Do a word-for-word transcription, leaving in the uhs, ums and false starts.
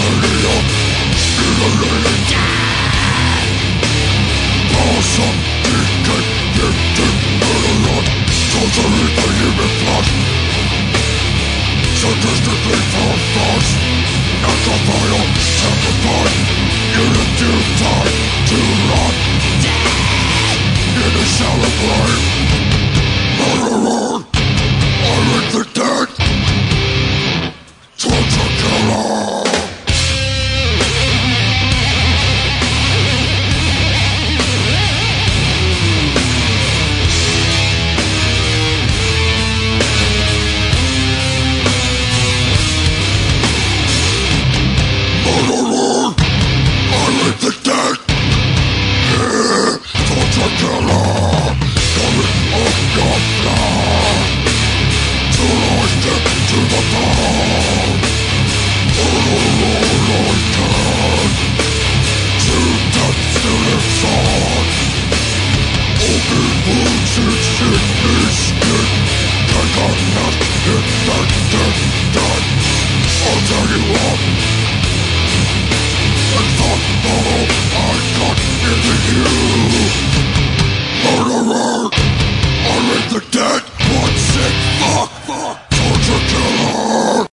Sadistically for force, natural vital, tempered, unit due time to rot in the shallow grave. Murderer, I lick the dead, torture killer. The dead, yeah, torture killer, coming up your blood, to rise it to the dawn. All I can, to death still inside. Open wounds in me skin, take a nut, infected, dead. I'll tell you what. And thought the hope I got in the you.